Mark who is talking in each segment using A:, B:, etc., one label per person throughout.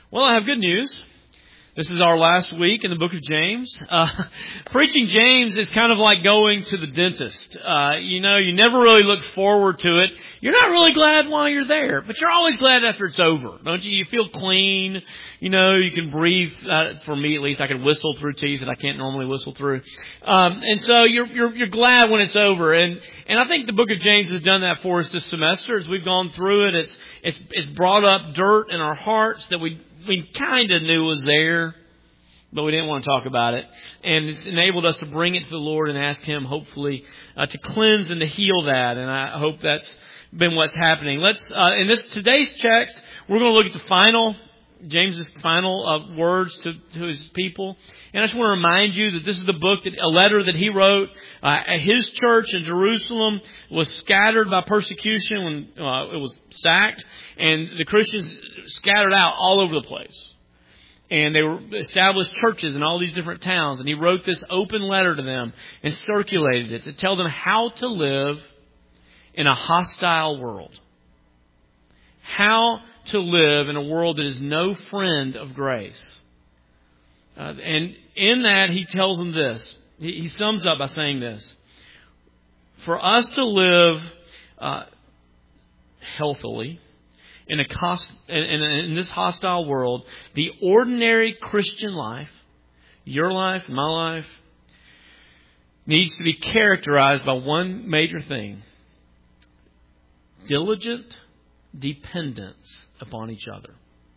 A: Well, I have good news. This is our last week in the book of James. Preaching James is kind of like going to the dentist. You never really look forward to it. You're not really glad while you're there, but you're always glad after it's over, don't you? You feel clean. You can breathe. For me, at least, I can whistle through teeth that I can't normally whistle through. And so you're glad when it's over. And I think the book of James has done that for us this semester as we've gone through it. It's brought up dirt in our hearts that we kind of knew was there, but we didn't want to talk about it. And it's enabled us to bring it to the Lord and ask Him, hopefully, to cleanse and to heal that. And I hope that's been what's happening. In today's text, we're going to look at James's final words to his people. And I just want to remind you that this is a letter that he wrote. His church in Jerusalem was scattered by persecution when it was sacked, and the Christians scattered out all over the place. And they established churches in all these different towns. And he wrote this open letter to them and circulated it to tell them how to live in a hostile world. How to live in a world that is no friend of grace. And in that, he tells them this. He sums up by saying this. For us to live healthily in this hostile world, the ordinary Christian life, your life, my life, needs to be characterized by one major thing: diligent dependence upon each other.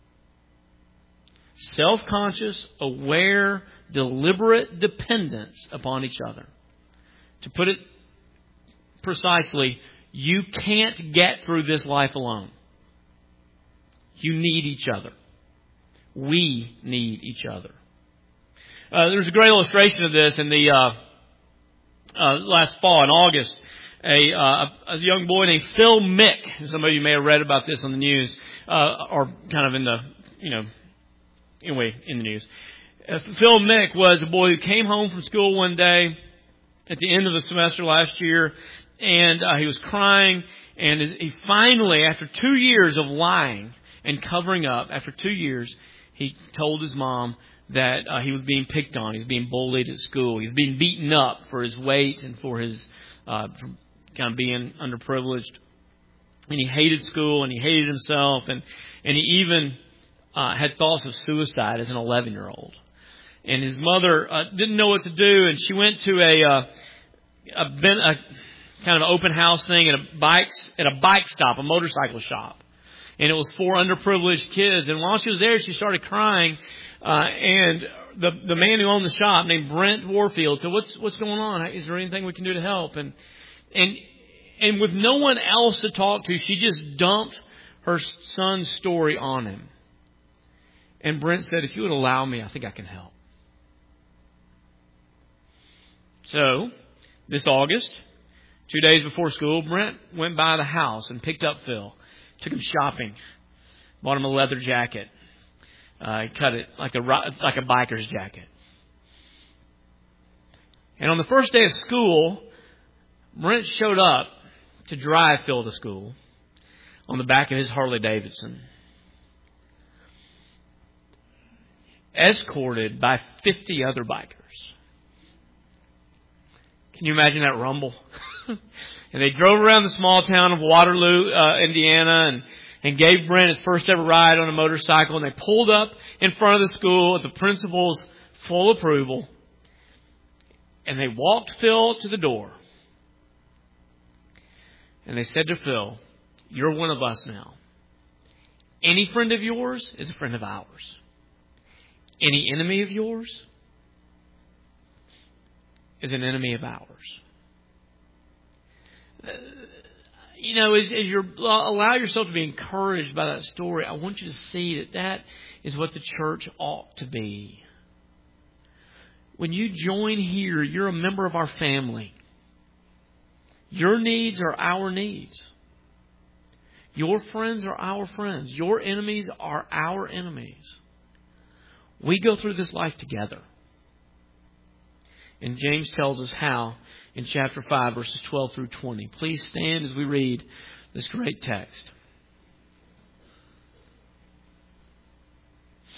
A: Self-conscious, aware, deliberate dependence upon each other. To put it precisely, you can't get through this life alone. You need each other. We need each other. There's a great illustration of this in the last fall, in August. A young boy named Phil Mick. Some of you may have read about this on the news, or kind of in the news. Phil Mick was a boy who came home from school one day at the end of the semester last year, and he was crying. And he finally, after 2 years of lying and covering up, after 2 years, he told his mom that he was being picked on. He was being bullied at school. He was being beaten up for his weight and for his for kind of being underprivileged. And he hated school and he hated himself. And he even had thoughts of suicide as an 11-year-old. And his mother didn't know what to do. And she went to a kind of open house thing at a bike stop, a motorcycle shop. And it was for underprivileged kids. And while she was there, she started crying. And the man who owned the shop, named Brent Warfield, said, "What's going on? Is there anything we can do to help?" And with no one else to talk to, she just dumped her son's story on him. And Brent said, "If you would allow me, I think I can help." So, this August, 2 days before school, Brent went by the house and picked up Phil. Took him shopping. Bought him a leather jacket. Cut it like a biker's jacket. And on the first day of school, Brent showed up to drive Phil to school on the back of his Harley Davidson, escorted by 50 other bikers. Can you imagine that rumble? And they drove around the small town of Waterloo, Indiana, and gave Brent his first ever ride on a motorcycle. And they pulled up in front of the school with the principal's full approval. And they walked Phil to the door. And they said to Phil, "You're one of us now. Any friend of yours is a friend of ours. Any enemy of yours is an enemy of ours." As you allow yourself to be encouraged by that story, I want you to see that is what the church ought to be. When you join here, you're a member of our family. Your needs are our needs. Your friends are our friends. Your enemies are our enemies. We go through this life together. And James tells us how in chapter 5, verses 12 through 20. Please stand as we read this great text.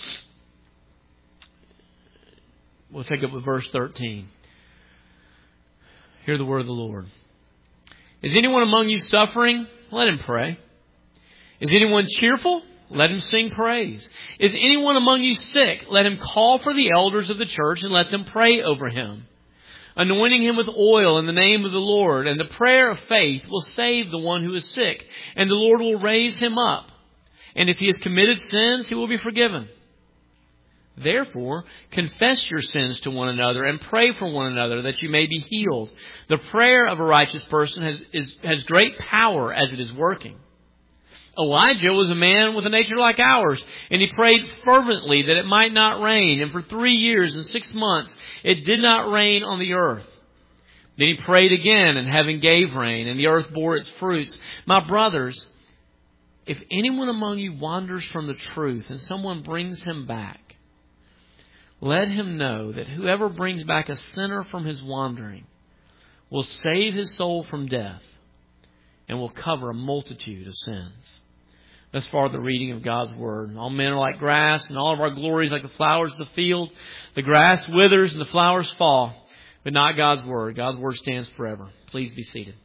A: We'll take up with verse 13. Hear the word of the Lord. Is anyone among you suffering? Let him pray. Is anyone cheerful? Let him sing praise. Is anyone among you sick? Let him call for the elders of the church and let them pray over him, anointing him with oil in the name of the Lord. And the prayer of faith will save the one who is sick, and the Lord will raise him up. And if he has committed sins, he will be forgiven. Therefore, confess your sins to one another and pray for one another that you may be healed. The prayer of a righteous person has great power as it is working. Elijah was a man with a nature like ours, and he prayed fervently that it might not rain. And for 3 years and 6 months, it did not rain on the earth. Then he prayed again, and heaven gave rain, and the earth bore its fruits. My brothers, if anyone among you wanders from the truth and someone brings him back, let him know that whoever brings back a sinner from his wandering will save his soul from death and will cover a multitude of sins. Thus far, the reading of God's Word. All men are like grass, and all of our glories like the flowers of the field. The grass withers and the flowers fall, but not God's Word. God's Word stands forever. Please be seated.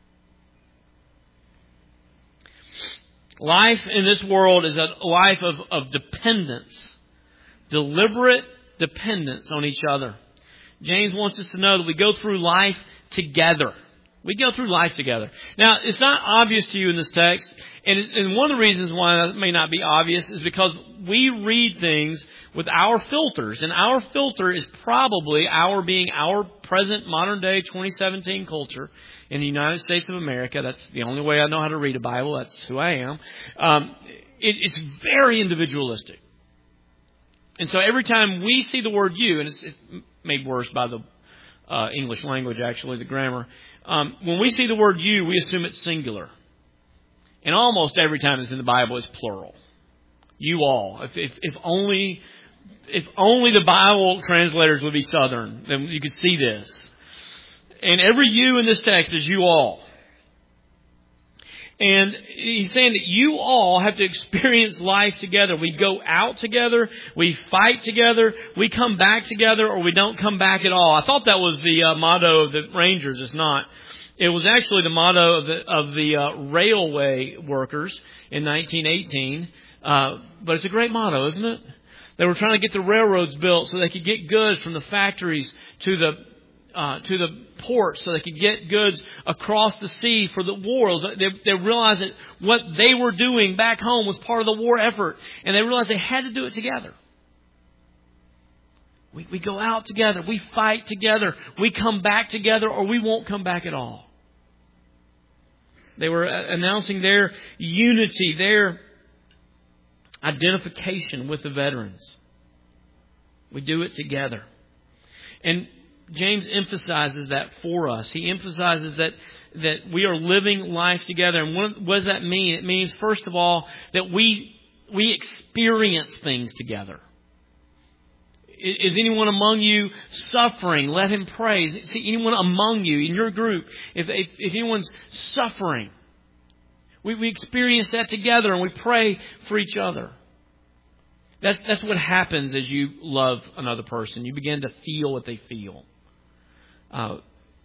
A: Life in this world is a life of dependence, deliberate dependence on each other. James wants us to know that we go through life together. We go through life together. Now, it's not obvious to you in this text, and one of the reasons why it may not be obvious is because we read things with our filters, and our filter is probably our present modern day 2017 culture in the United States of America. That's the only way I know how to read a Bible. That's who I am. It's very individualistic. And so every time we see the word you, and it's made worse by the English language, actually, the grammar. When we see the word you, we assume it's singular. And almost every time it's in the Bible, it's plural. You all. If only the Bible translators would be Southern, then you could see this. And every you in this text is you all. And he's saying that you all have to experience life together. We go out together, we fight together, we come back together, or we don't come back at all. I thought that was the motto of the Rangers. It's not. It was actually the motto of the railway workers in 1918. But it's a great motto, isn't it? They were trying to get the railroads built so they could get goods from the factories to the ports, so they could get goods across the sea for the wars. They realized that what they were doing back home was part of the war effort, and they realized they had to do it together. We go out together, we fight together, we come back together, or we won't come back at all. They were announcing their unity, their identification with the veterans. We do it together. And James emphasizes that for us. He emphasizes that we are living life together. And what does that mean? It means, first of all, that we experience things together. Is anyone among you suffering? Let him pray. See, anyone among you in your group, if anyone's suffering, we experience that together and we pray for each other. That's what happens as you love another person. You begin to feel what they feel. One of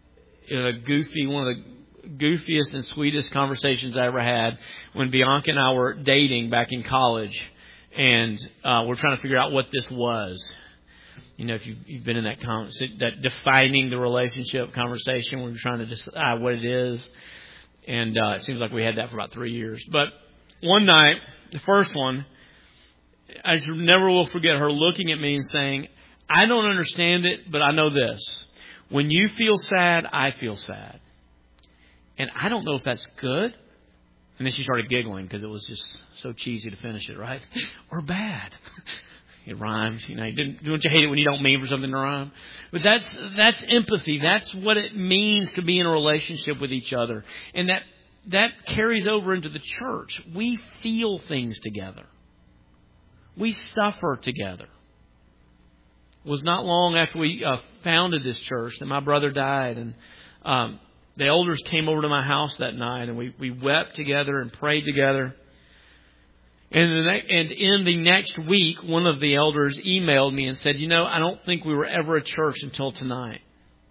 A: the goofiest and sweetest conversations I ever had when Bianca and I were dating back in college, and we're trying to figure out what this was. You know, if you've been in that defining the relationship conversation where we're trying to decide what it is, and it seems like we had that for about 3 years. But one night, the first one, I just never will forget her looking at me and saying, "I don't understand it, but I know this. When you feel sad, I feel sad. And I don't know if that's good." And then she started giggling because it was just so cheesy to finish it, right? Or bad. It rhymes. You know, don't you hate it when you don't mean for something to rhyme? But that's empathy. That's what it means to be in a relationship with each other. And that carries over into the church. We feel things together. We suffer together. It was not long after we founded this church that my brother died, and the elders came over to my house that night, and we wept together and prayed together. And in the next week, one of the elders emailed me and said, I don't think we were ever a church until tonight.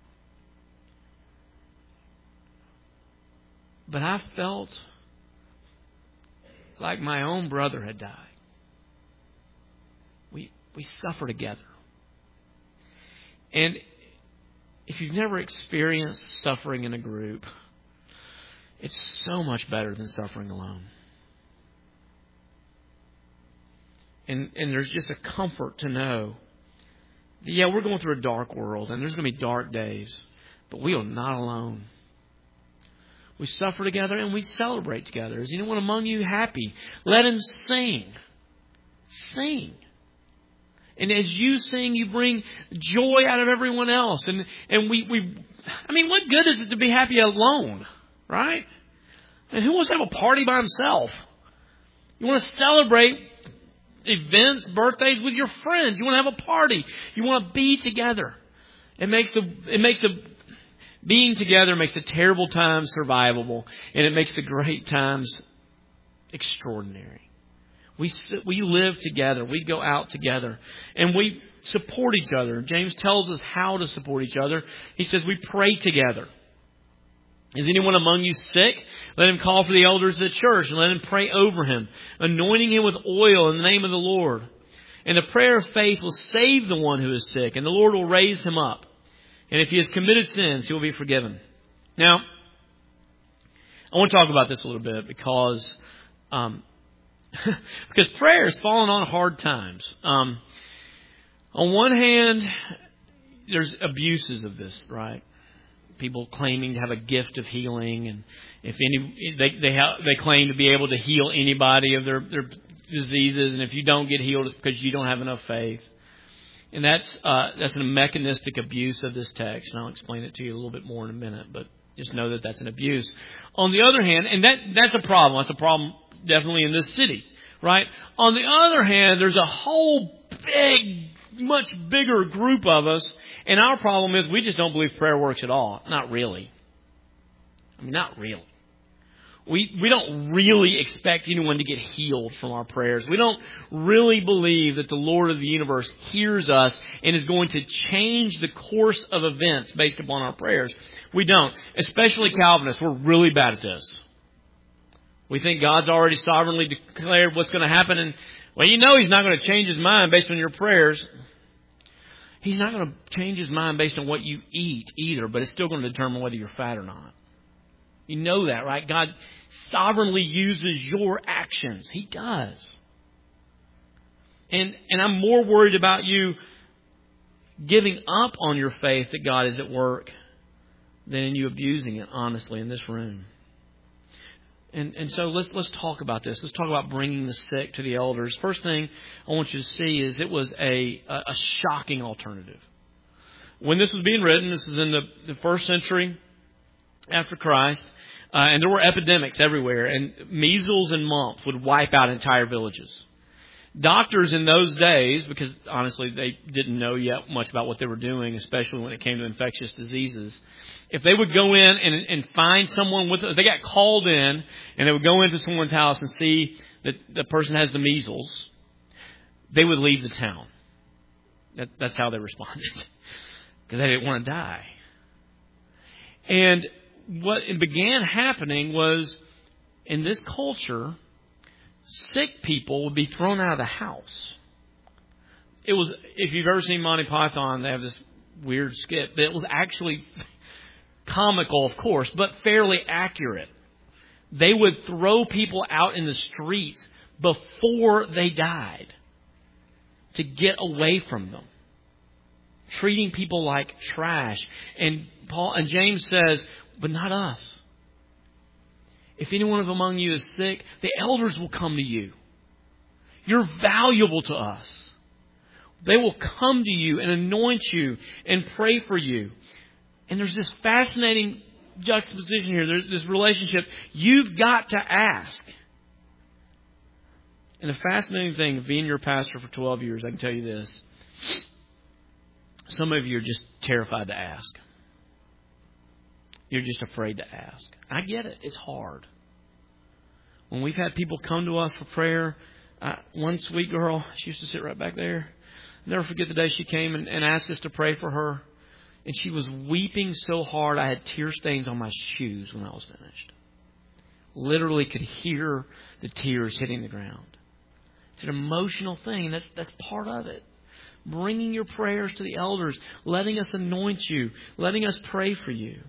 A: But I felt like my own brother had died. We suffer together. And if you've never experienced suffering in a group, it's so much better than suffering alone. And there's just a comfort to know that, we're going through a dark world and there's going to be dark days, but we are not alone. We suffer together and we celebrate together. Is anyone among you happy? Let him sing. Sing. And as you sing, you bring joy out of everyone else. And what good is it to be happy alone, right? And who wants to have a party by himself? You want to celebrate events, birthdays with your friends. You want to have a party. You want to be together. Being together makes the terrible times survivable, and it makes the great times extraordinary. We live together. We go out together, and we support each other. James tells us how to support each other. He says we pray together. Is anyone among you sick? Let him call for the elders of the church and let him pray over him, anointing him with oil in the name of the Lord. And the prayer of faith will save the one who is sick, and the Lord will raise him up. And if he has committed sins, he will be forgiven. Now, I want to talk about this a little bit because prayer has fallen on hard times. On one hand, there's abuses of this, right? People claiming to have a gift of healing, and they claim to be able to heal anybody of their diseases, and if you don't get healed, it's because you don't have enough faith. And that's a mechanistic abuse of this text, and I'll explain it to you a little bit more in a minute, but just know that that's an abuse. On the other hand, and that's a problem. That's a problem definitely in this city, right? On the other hand, there's a whole much bigger group of us, and our problem is we just don't believe prayer works at all. Not really. Not really. We don't really expect anyone to get healed from our prayers. We don't really believe that the Lord of the universe hears us and is going to change the course of events based upon our prayers. We don't. Especially Calvinists. We're really bad at this. We think God's already sovereignly declared what's going to happen, and He's not going to change His mind based on your prayers. He's not going to change His mind based on what you eat either, but it's still going to determine whether you're fat or not. You know that, right? God sovereignly uses your actions. He does. And I'm more worried about you giving up on your faith that God is at work than you abusing it, honestly, in this room. And so let's talk about this. Let's talk about bringing the sick to the elders. First thing I want you to see is it was a shocking alternative. When this was being written, this is in the first century after Christ, and there were epidemics everywhere, and measles and mumps would wipe out entire villages. Doctors in those days, because honestly they didn't know yet much about what they were doing, especially when it came to infectious diseases, if they would go in and find someone if they got called in and they would go into someone's house and see that the person has the measles, they would leave the town. That's how they responded, because they didn't want to die. And what began happening was, in this culture, sick people would be thrown out of the house. It was, if you've ever seen Monty Python, they have this weird skit, but it was actually comical, of course, but fairly accurate. They would throw people out in the streets before they died to get away from them, treating people like trash. And James says, but not us. If anyone among you is sick, the elders will come to you. You're valuable to us. They will come to you and anoint you and pray for you. And there's this fascinating juxtaposition here. There's this relationship. You've got to ask. And the fascinating thing of being your pastor for 12 years, I can tell you this. Some of you are just terrified to ask. You're just afraid to ask. I get it. It's hard. When we've had people come to us for prayer, One sweet girl, she used to sit right back there. I'll never forget the day she came and asked us to pray for her. And she was weeping so hard I had tear stains on my shoes when I was finished. Literally could hear the tears hitting the ground. It's an emotional thing, and that's part of it. Bringing your prayers to the elders, letting us anoint you, letting us pray for you.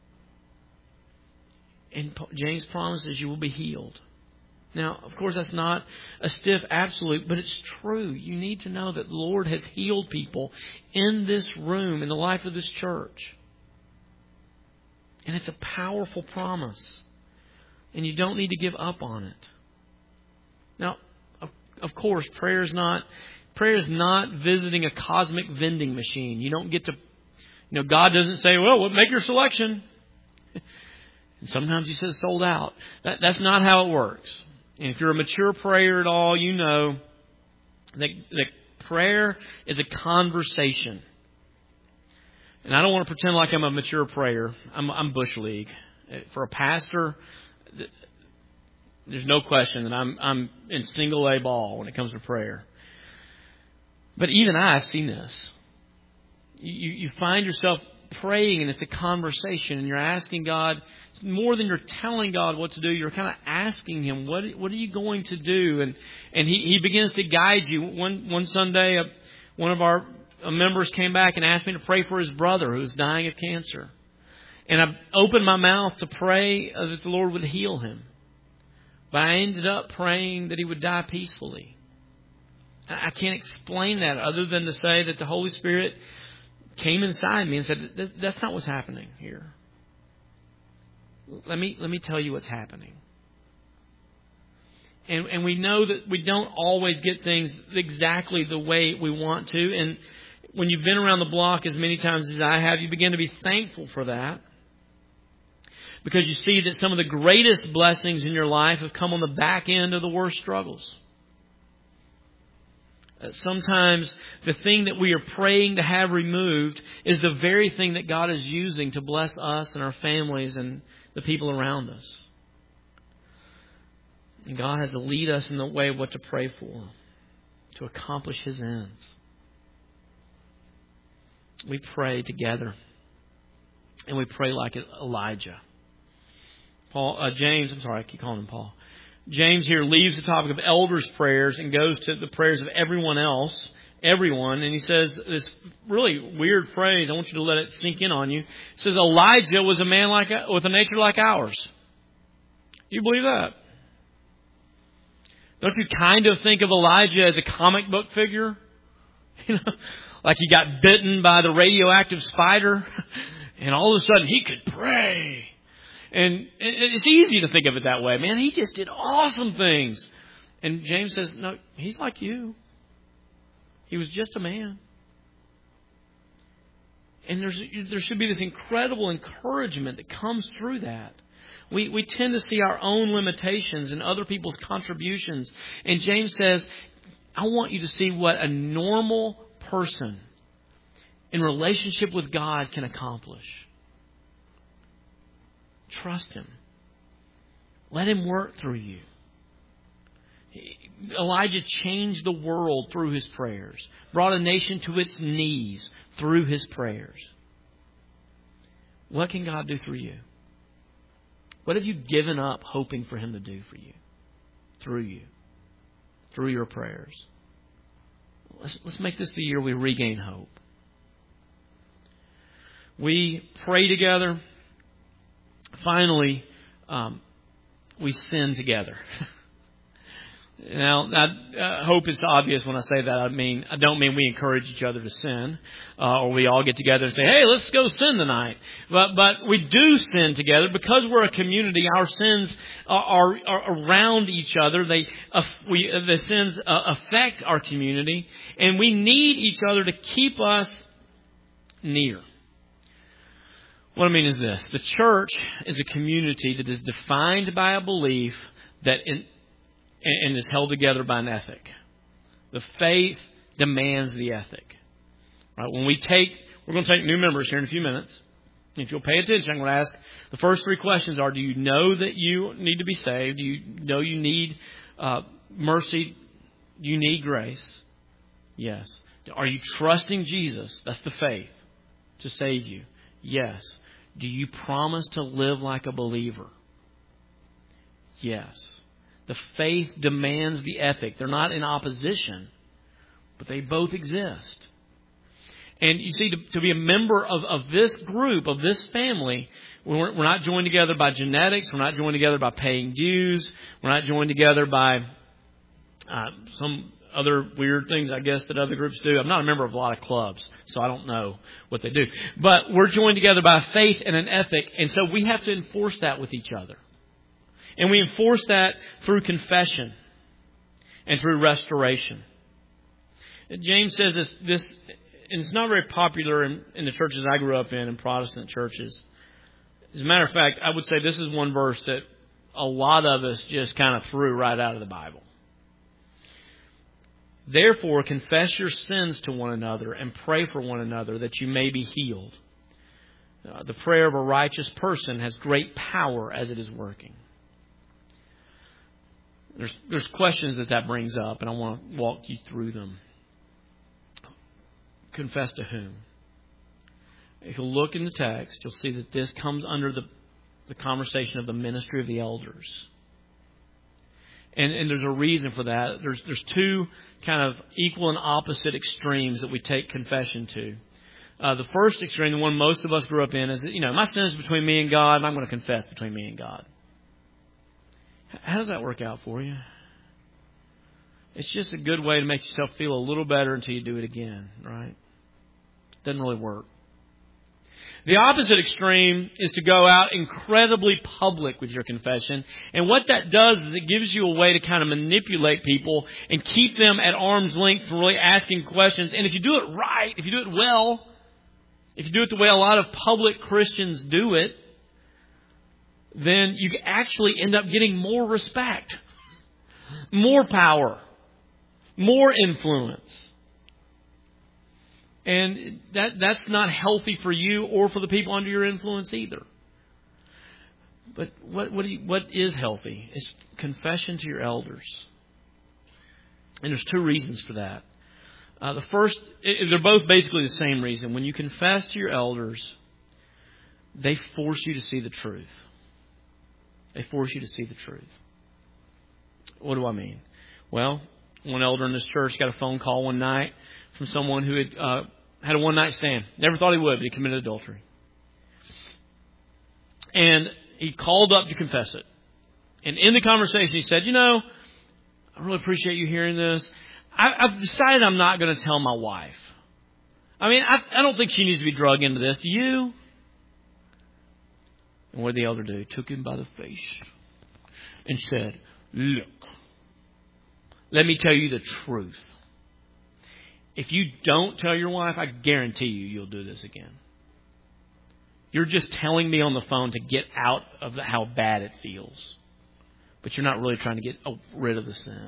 A: And James promises you will be healed. Now, of course, that's not a stiff absolute, but it's true. You need to know that the Lord has healed people in this room, in the life of this church. And it's a powerful promise. And you don't need to give up on it. Now, of course, prayer is not visiting a cosmic vending machine. You don't get to, God doesn't say, well, make your selection. And sometimes He says sold out. That's not how it works. And if you're a mature prayer at all, you know that prayer is a conversation. And I don't want to pretend like I'm a mature prayer. I'm Bush League. For a pastor, there's no question that I'm in single A ball when it comes to prayer. But even I've seen this. You find yourself praying, and it's a conversation, and you're asking God more than you're telling God what to do. You're kind of asking Him, what are you going to do? And He begins to guide you. One Sunday, one of our members came back and asked me to pray for his brother who was dying of cancer. And I opened my mouth to pray that the Lord would heal him. But I ended up praying that he would die peacefully. I can't explain that other than to say that the Holy Spirit came inside me and said, that's not what's happening here. Let me tell you what's happening. And we know that we don't always get things exactly the way we want to. And when you've been around the block as many times as I have, you begin to be thankful for that. Because you see that some of the greatest blessings in your life have come on the back end of the worst struggles. Sometimes the thing that we are praying to have removed is the very thing that God is using to bless us and our families and the people around us. And God has to lead us in the way of what to pray for, to accomplish His ends. We pray together, and we pray like Elijah. James here leaves the topic of elders' prayers and goes to the prayers of everyone else, and he says this really weird phrase. I want you to let it sink in on you. It says Elijah was a man with a nature like ours. You believe that? Don't you kind of think of Elijah as a comic book figure? Like he got bitten by the radioactive spider, and all of a sudden he could pray. And it's easy to think of it that way. Man, he just did awesome things. And James says, no, he's like you. He was just a man. And there should be this incredible encouragement that comes through that. We tend to see our own limitations and other people's contributions. And James says, I want you to see what a normal person in relationship with God can accomplish. Trust Him. Let Him work through you. Elijah changed the world through his prayers. Brought a nation to its knees through his prayers. What can God do through you? What have you given up hoping for Him to do for you? Through your prayers. Let's make this the year we regain hope. We pray together. Finally, we sin together. Now, hope is obvious when I say that. I don't mean we encourage each other to sin, or we all get together and say, "Hey, let's go sin tonight." But we do sin together because we're a community. Our sins are around each other. The sins affect our community, and we need each other to keep us near. What I mean is this: the church is a community that is defined by a belief that and is held together by an ethic. The faith demands the ethic. Right? We're going to take new members here in a few minutes. If you'll pay attention, I'm going to ask the first three questions are: do you know that you need to be saved? Do you know you need mercy Do you need grace? Yes. Are you trusting Jesus? That's the faith to save you. Yes. Do you promise to live like a believer? Yes. The faith demands the ethic. They're not in opposition, but they both exist. And you see, to be a member of this group, of this family, we're not joined together by genetics. We're not joined together by paying dues. We're not joined together by some other weird things, I guess, that other groups do. I'm not a member of a lot of clubs, so I don't know what they do. But we're joined together by faith and an ethic, and so we have to enforce that with each other. And we enforce that through confession and through restoration. James says this, and it's not very popular in the churches I grew up in Protestant churches. As a matter of fact, I would say this is one verse that a lot of us just kind of threw right out of the Bible. Therefore, confess your sins to one another and pray for one another that you may be healed. The prayer of a righteous person has great power as it is working. There's questions that brings up, and I want to walk you through them. Confess to whom? If you look in the text, you'll see that this comes under the conversation of the ministry of the elders. And there's a reason for that. There's two kind of equal and opposite extremes that we take confession to. The first extreme, the one most of us grew up in, is that, my sin is between me and God, and I'm going to confess between me and God. How does that work out for you? It's just a good way to make yourself feel a little better until you do it again, right? Doesn't really work. The opposite extreme is to go out incredibly public with your confession. And what that does is it gives you a way to kind of manipulate people and keep them at arm's length from really asking questions. And if you do it right, if you do it well, if you do it the way a lot of public Christians do it, then you actually end up getting more respect, more power, more influence. And that's not healthy for you or for the people under your influence either. But what is healthy is confession to your elders. And there's two reasons for that. The first, they're both basically the same reason. When you confess to your elders, they force you to see the truth. They force you to see the truth. What do I mean? Well, one elder in this church got a phone call one night from someone who had a one-night stand. Never thought he would, but he committed adultery. And he called up to confess it. And in the conversation, he said, I really appreciate you hearing this. I've decided I'm not going to tell my wife. I mean, I don't think she needs to be drugged into this. Do you? And what did the elder do? He took him by the face and said, look, let me tell you the truth. If you don't tell your wife, I guarantee you'll do this again. You're just telling me on the phone to get out of how bad it feels. But you're not really trying to get rid of the sin.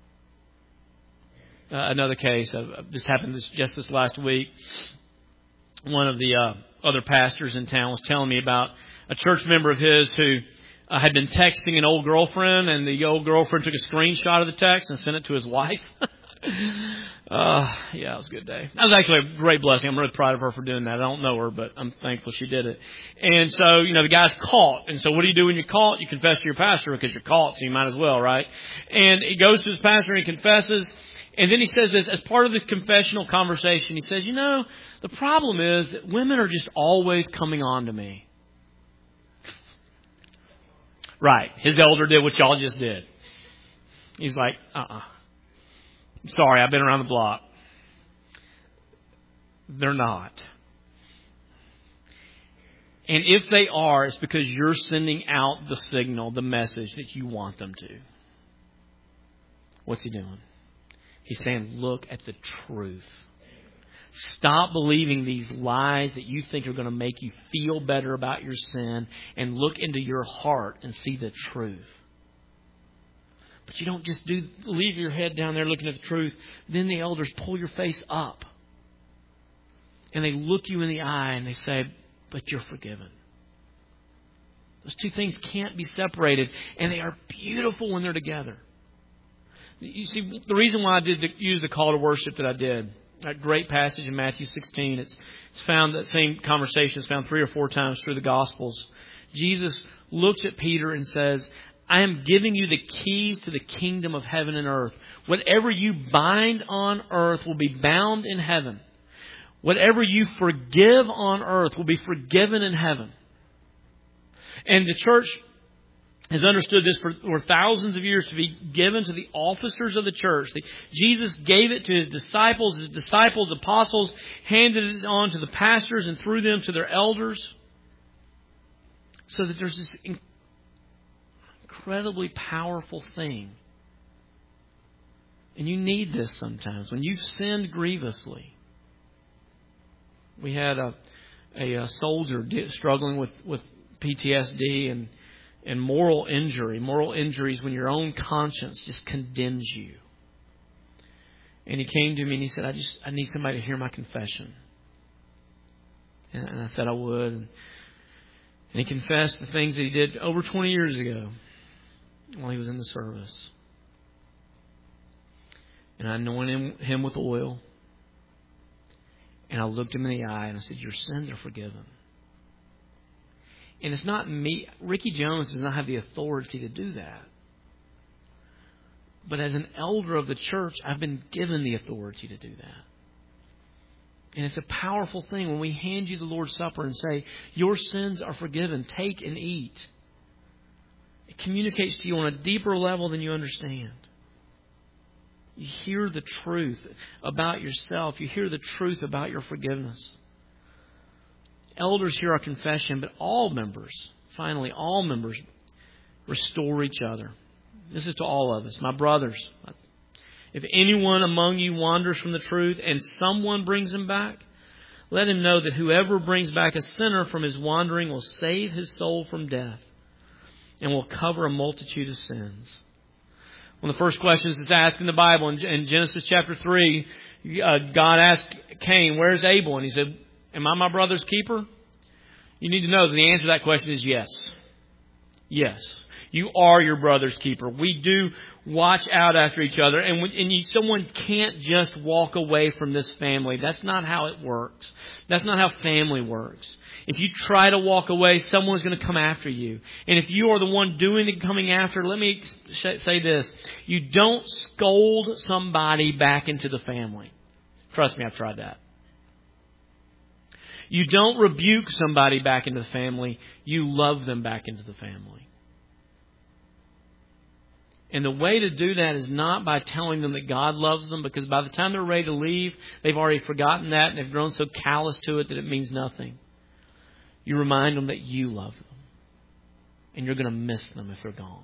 A: Another case, this happened just this last week. One of the other pastors in town was telling me about a church member of his who had been texting an old girlfriend, and the old girlfriend took a screenshot of the text and sent it to his wife. Yeah, it was a good day. That was actually a great blessing. I'm really proud of her for doing that. I don't know her, but I'm thankful she did it. And so, the guy's caught. And so what do you do when you're caught? You confess to your pastor because you're caught, so you might as well, right? And he goes to his pastor and he confesses. And then he says this, as part of the confessional conversation, he says, the problem is that women are just always coming on to me. Right. His elder did what y'all just did. He's like, sorry, I've been around the block. They're not. And if they are, it's because you're sending out the signal, the message that you want them to. What's he doing? He's saying, look at the truth. Stop believing these lies that you think are going to make you feel better about your sin, and look into your heart and see the truth. But you don't just leave your head down there looking at the truth. Then the elders pull your face up. And they look you in the eye and they say, but you're forgiven. Those two things can't be separated. And they are beautiful when they're together. You see, the reason why I did use the call to worship that I did, that great passage in Matthew 16, it's found, that same conversation is found 3 or 4 times through the Gospels. Jesus looks at Peter and says, I am giving you the keys to the kingdom of heaven and earth. Whatever you bind on earth will be bound in heaven. Whatever you forgive on earth will be forgiven in heaven. And the church has understood this for thousands of years to be given to the officers of the church. Jesus gave it to His disciples apostles, handed it on to the pastors and through them to their elders. So that there's this incredibly powerful thing. And you need this sometimes. When you've sinned grievously. We had a soldier struggling with PTSD and moral injury. Moral injuries when your own conscience just condemns you. And he came to me and he said, I need somebody to hear my confession. And I said I would. And he confessed the things that he did over 20 years ago while he was in the service. And I anointed him with oil. And I looked him in the eye and I said, your sins are forgiven. And it's not me. Ricky Jones does not have the authority to do that. But as an elder of the church, I've been given the authority to do that. And it's a powerful thing when we hand you the Lord's Supper and say, your sins are forgiven. Take and eat. It communicates to you on a deeper level than you understand. You hear the truth about yourself. You hear the truth about your forgiveness. Elders hear our confession, but all members, finally, all members restore each other. This is to all of us. My brothers, if anyone among you wanders from the truth and someone brings him back, let him know that whoever brings back a sinner from his wandering will save his soul from death and will cover a multitude of sins. One of the first questions that's asked in the Bible, in Genesis chapter 3, God asked Cain, where's Abel? And he said, am I my brother's keeper? You need to know that the answer to that question is yes. Yes. You are your brother's keeper. We do watch out after each other. Someone can't just walk away from this family. That's not how it works. That's not how family works. If you try to walk away, someone's going to come after you. And if you are the one doing the coming after, let me say this. You don't scold somebody back into the family. Trust me, I've tried that. You don't rebuke somebody back into the family. You love them back into the family. And the way to do that is not by telling them that God loves them, because by the time they're ready to leave, they've already forgotten that and they've grown so callous to it that it means nothing. You remind them that you love them. And you're going to miss them if they're gone.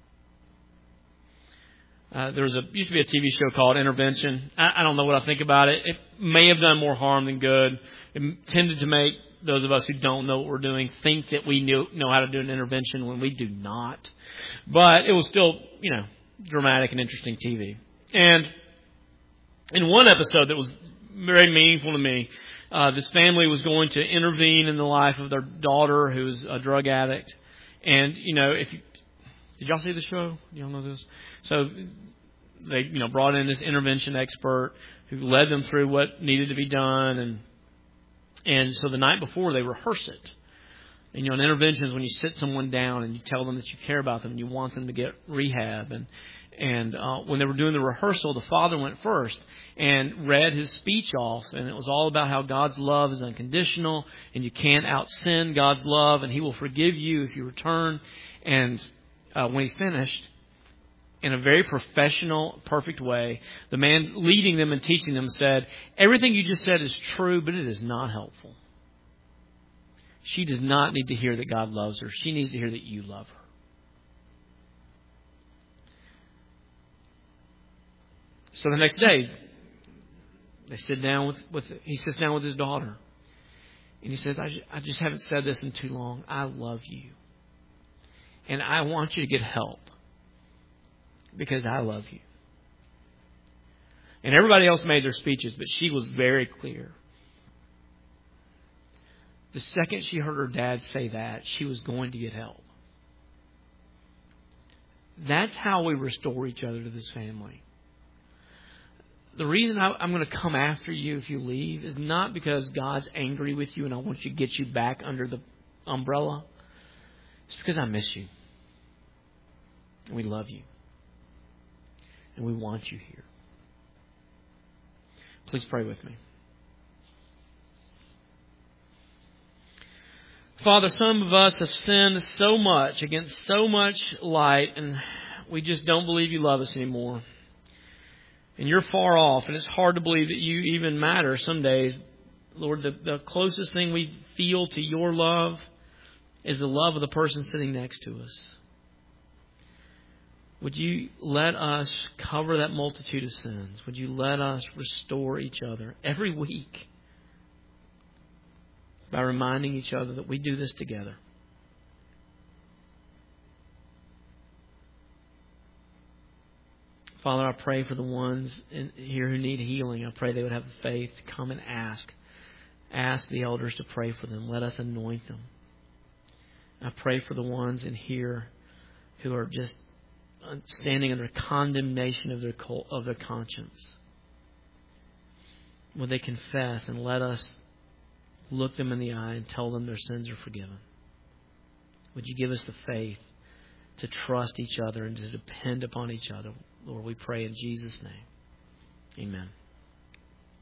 A: There used to be a TV show called Intervention. I don't know what I think about it. It may have done more harm than good. It tended to make those of us who don't know what we're doing think that we know how to do an intervention when we do not. But it was still, dramatic and interesting TV. And in one episode that was very meaningful to me, this family was going to intervene in the life of their daughter who was a drug addict. And, did y'all see the show? Do y'all know this? So they, brought in this intervention expert who led them through what needed to be done. And so the night before they rehearse it. And, in interventions, when you sit someone down and you tell them that you care about them and you want them to get rehab. And when they were doing the rehearsal, the father went first and read his speech off. And it was all about how God's love is unconditional and you can't out-sin God's love and He will forgive you if you return. And when he finished, in a very professional, perfect way, the man leading them and teaching them said, everything you just said is true, but it is not helpful. She does not need to hear that God loves her. She needs to hear that you love her. So the next day, he sits down with his daughter. And he says, I just haven't said this in too long. I love you. And I want you to get help. Because I love you. And everybody else made their speeches, but she was very clear. The second she heard her dad say that, she was going to get help. That's how we restore each other to this family. The reason I'm going to come after you if you leave is not because God's angry with you and I want to get you back under the umbrella. It's because I miss you. And we love you. And we want you here. Please pray with me. Father, some of us have sinned so much against so much light, and we just don't believe you love us anymore. And you're far off, and it's hard to believe that you even matter some days. Lord, the closest thing we feel to your love is the love of the person sitting next to us. Would you let us cover that multitude of sins? Would you let us restore each other every week by reminding each other that we do this together? Father, I pray for the ones here who need healing. I pray they would have the faith to come and ask. Ask the elders to pray for them. Let us anoint them. I pray for the ones in here who are just standing under condemnation of their conscience. Will they confess and let us look them in the eye and tell them their sins are forgiven? Would you give us the faith to trust each other and to depend upon each other? Lord, we pray in Jesus' name. Amen.